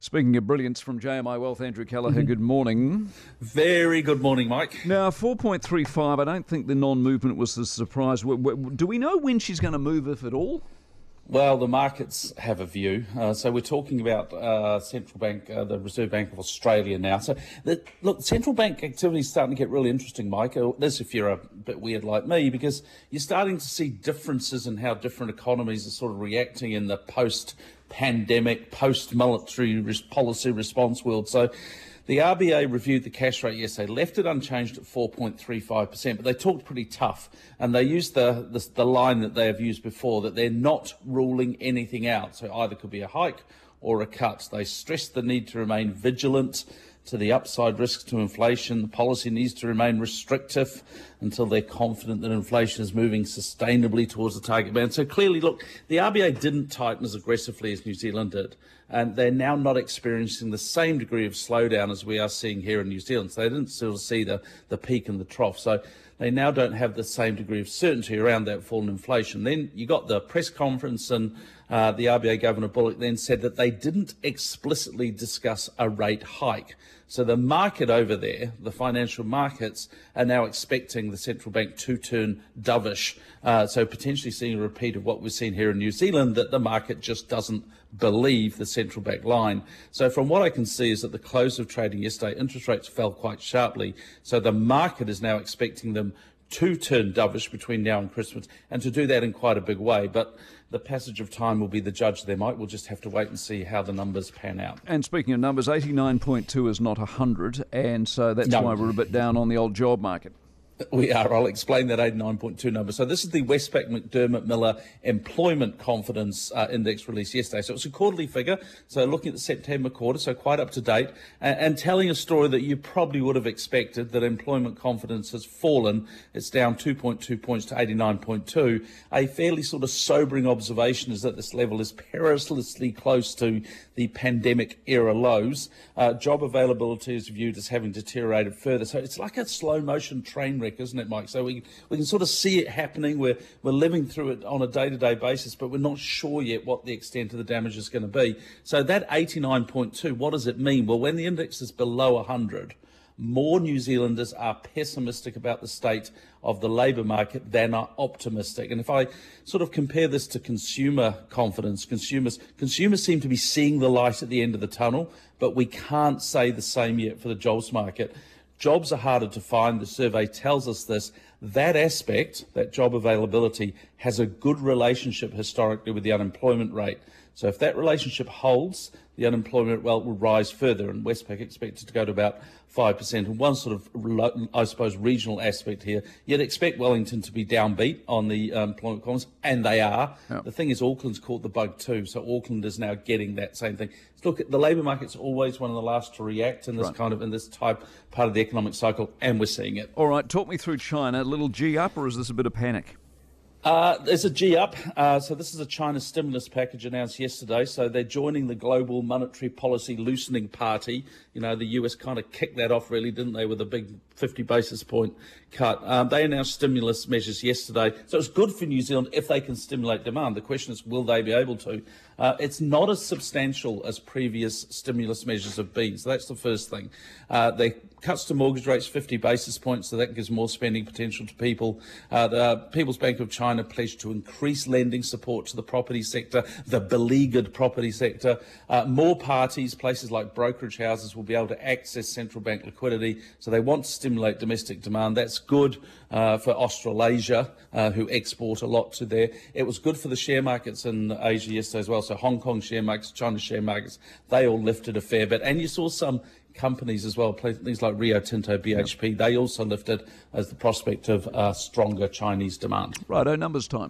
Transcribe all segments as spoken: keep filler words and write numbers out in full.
Speaking of brilliance from J M I Wealth, Andrew Callagher, good morning. Very good morning, Mike. Now, four point three five, I don't think the non-movement was a surprise. Do we know when she's going to move, if at all? Well, the markets have a view. Uh, so we're talking about uh, central bank, uh, the Reserve Bank of Australia now. So, the, look, central bank activity is starting to get really interesting, Mike. Uh, this if you're a bit weird like me, because you're starting to see differences in how different economies are sort of reacting in the post-pandemic, post-military res- policy response world. So the R B A reviewed the cash rate yesterday, left it unchanged at four point three five percent, but they talked pretty tough, and they used the, the the line that they have used before, that they're not ruling anything out. So either could be a hike or a cut. They stressed the need to remain vigilant to the upside risks to inflation. The policy needs to remain restrictive until they're confident that inflation is moving sustainably towards the target band. So clearly, look, the R B A didn't tighten as aggressively as New Zealand did, and they're now not experiencing the same degree of slowdown as we are seeing here in New Zealand. So they didn't sort of see the, the peak and the trough. So they now don't have the same degree of certainty around that fall in inflation. Then you got the press conference, and uh, the R B A Governor Bullock then said that they didn't explicitly discuss a rate hike. So the market over there, the financial markets, are now expecting the central bank to turn dovish. Uh, so potentially seeing a repeat of what we've seen here in New Zealand, that the market just doesn't believe the central bank line. So from what I can see is that the close of trading yesterday, interest rates fell quite sharply. So the market is now expecting them to turn dovish between now and Christmas, and to do that in quite a big way. But the passage of time will be the judge there, Mike. We'll just have to wait and see how the numbers pan out. And speaking of numbers, eighty-nine point two is not one hundred, and so that's No. why we're a bit down on the old job market. We are. I'll explain that eighty-nine point two number. So this is the Westpac McDermott Miller Employment Confidence uh, Index released yesterday. So it's a quarterly figure. So looking at the September quarter, so quite up to date, and, and telling a story that you probably would have expected, that employment confidence has fallen. It's down two point two points to eighty-nine point two. A fairly sort of sobering observation is that this level is perilously close to the pandemic era lows. Uh, job availability is viewed as having deteriorated further. So it's like a slow motion train wreck, isn't it, Mike? So we we can sort of see it happening. We're, we're living through it on a day-to-day basis, but we're not sure yet what the extent of the damage is going to be. So that eighty-nine point two, what does it mean? Well, when the index is below one hundred, more New Zealanders are pessimistic about the state of the labour market than are optimistic. And if I sort of compare this to consumer confidence, consumers consumers seem to be seeing the light at the end of the tunnel, but we can't say the same yet for the jobs market. Jobs are harder to find. The survey tells us this. That aspect, that job availability, has a good relationship historically with the unemployment rate. So if that relationship holds, the unemployment rate will rise further, and Westpac expected to go to about five percent. And one sort of, I suppose, regional aspect here, you'd expect Wellington to be downbeat on the um, employment columns, and they are. Yep. The thing is, Auckland's caught the bug too, so Auckland is now getting that same thing. Look, the labour market's always one of the last to react in this right. kind of in this type part of the economic cycle, and we're seeing it. All right, talk me through China. A little G up, or is this a bit of panic? Uh, there's a G up. Uh, so this is a China stimulus package announced yesterday. So they're joining the global monetary policy loosening party. You know, the U S kind of kicked that off, really, didn't they, with a big fifty basis point cut. Um, they announced stimulus measures yesterday. So it's good for New Zealand if they can stimulate demand. The question is, will they be able to? Uh, it's not as substantial as previous stimulus measures have been. So that's the first thing. Uh, they cuts to mortgage rates fifty basis points, so that gives more spending potential to people. Uh, the People's Bank of China pledged to increase lending support to the property sector, the beleaguered property sector. Uh, more parties, places like brokerage houses, will be able to access central bank liquidity. So they want to stimulate domestic demand. That's good uh, for Australasia, uh, who export a lot to there. It was good for the share markets in Asia yesterday as well. So Hong Kong share markets, China share markets, they all lifted a fair bit. And you saw some companies as well, things like Rio Tinto, B H P, they also lifted as the prospect of uh, stronger Chinese demand. Righto, numbers time.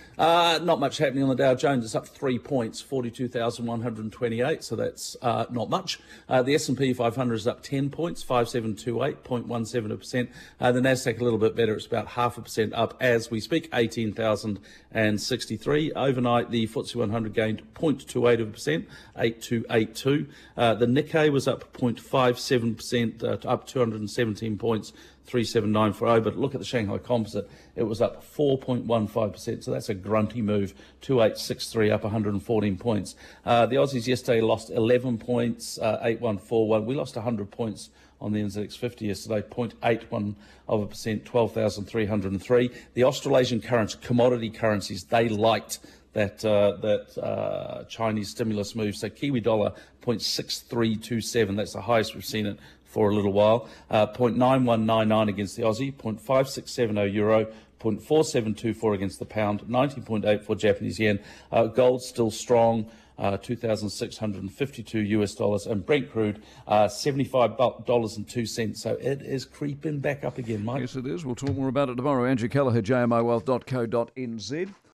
Uh, not much happening on the Dow Jones. It's up three points, forty-two thousand one hundred twenty-eight, so that's uh, not much. Uh, the S and P five hundred is up ten points, five seven two eight, zero point one seven percent. Uh, the Nasdaq a little bit better. It's about half a percent up as we speak, eighteen thousand sixty-three. Overnight, the F T S E one hundred gained zero point two eight percent, eight two eight two. Uh, the Nikkei was up zero point five seven percent, uh, up two hundred seventeen points, three seven nine four zero. But look at the Shanghai Composite. It was up four point one five percent. So that's a grunty move. two eight six three up one hundred fourteen points. Uh, the Aussies yesterday lost eleven points, uh, eight one four one. We lost one hundred points on the N Z X fifty yesterday, zero point eight one of a percent, twelve thousand three hundred three. The Australasian currency, commodity currencies, they liked that uh, that uh, Chinese stimulus move. So Kiwi dollar, zero point six three two seven. That's the highest we've seen it for a little while. Uh, zero point nine one nine nine against the Aussie, zero point five six seven zero euro, zero point four seven two four against the pound, ninety point eight four Japanese yen. Uh, gold still strong. Uh, two thousand six hundred fifty-two U S dollars, and Brent crude, uh, seventy-five dollars and two cents. So it is creeping back up again, Mike. Yes, it is. We'll talk more about it tomorrow. Andrew Kelleher, J M O wealth dot co dot n z.